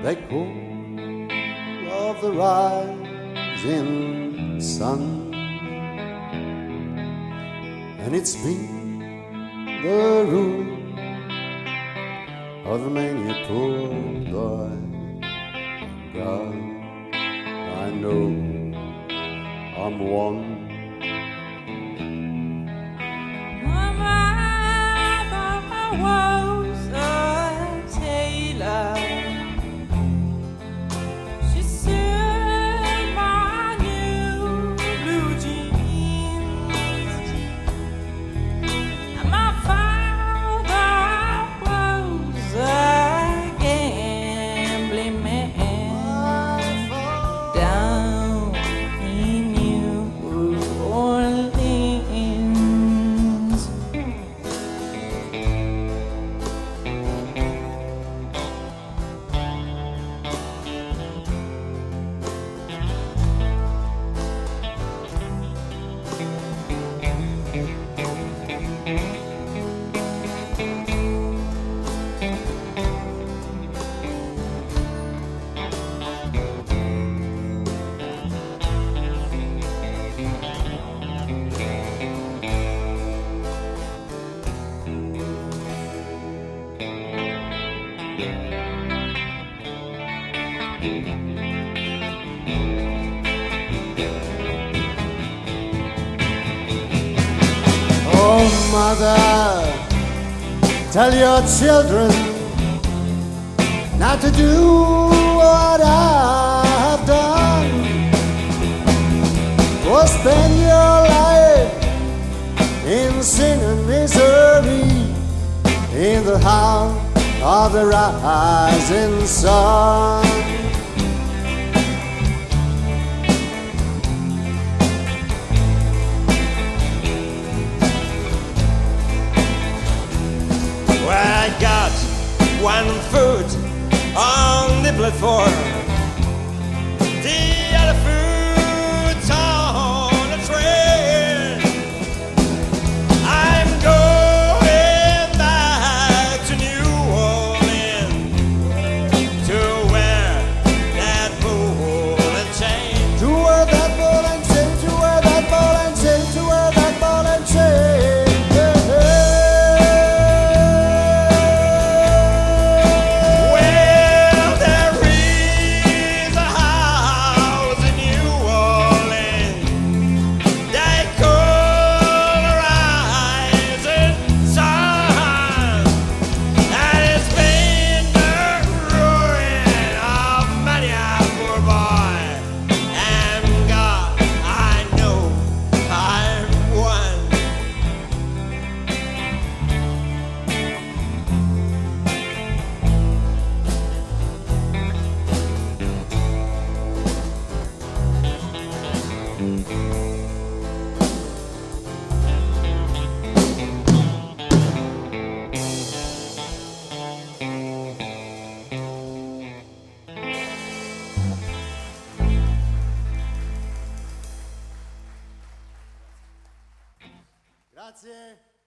echo of the rising sun, and it's been the rule of many a poor boy. God, I know I'm one. My mother was a tailor. She sewed my new blue jeans, and my father was a gambling man down in New Orleans. Oh, mother, tell your children not to do what I have done. Or spend your life in sin and misery in the house of the rising sun. Well, I got one foot on the platform, the other foot's on the train. I'm going back to New Orleans to wear that ball and chain. To wear that ball and chain, to wear that ball and chain, to wear that ball and chain. Well, there is a house in New Orleans they call the rising sun, and it's been the ruin of many a poor boy. And God, I know I'm one. Grazie.